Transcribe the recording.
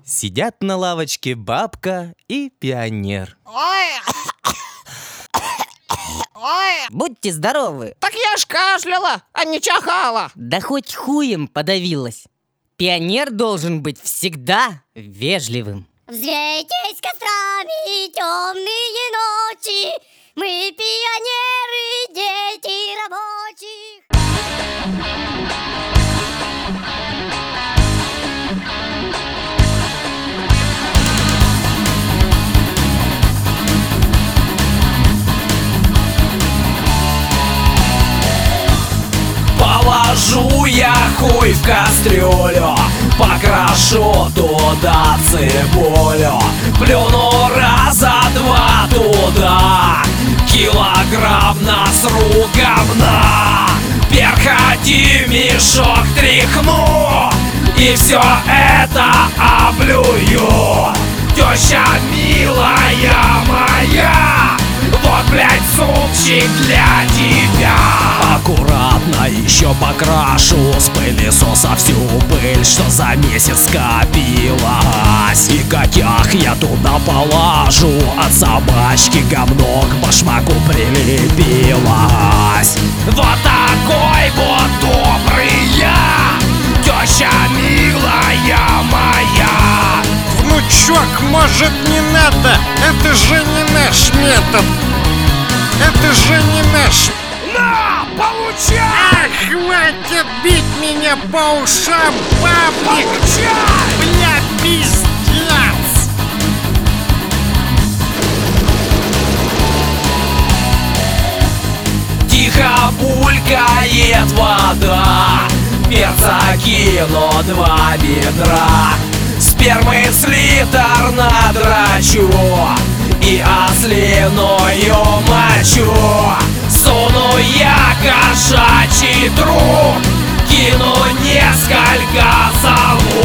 Сидят на лавочке бабка и пионер. Будьте здоровы. Так я ж кашляла, а не чихала. Да хоть хуем подавилась. Пионер должен быть всегда вежливым. Взвейтесь кострами темные ночи, мы пионеры, дети рабочих. Положу я хуй в кастрюлю, покрашу туда цибулю, плюну раза два туда, килограмм насру говна, перхоти мешок тряхну и все это облюю. Теща милая моя, вот, блядь, супчик для тебя. Аккуратно еще покрашу с пылесоса всю пыль, что за месяц скопилась. И котях я туда положу, от собачки говно к башмаку прилепилось. Вот такой вот добрый я, теща милая моя. Внучок, может, не надо? Это же не наш метод. Это же не наш. На, получай! Ах, хватит бить меня по ушам, бабник! Получай! Бля, пиздец! Тихо булькает вода, перца кину 2 ведра, спермы с литр надрачу и ослиную мочу. Суну я кошачий труп, кину несколько залу.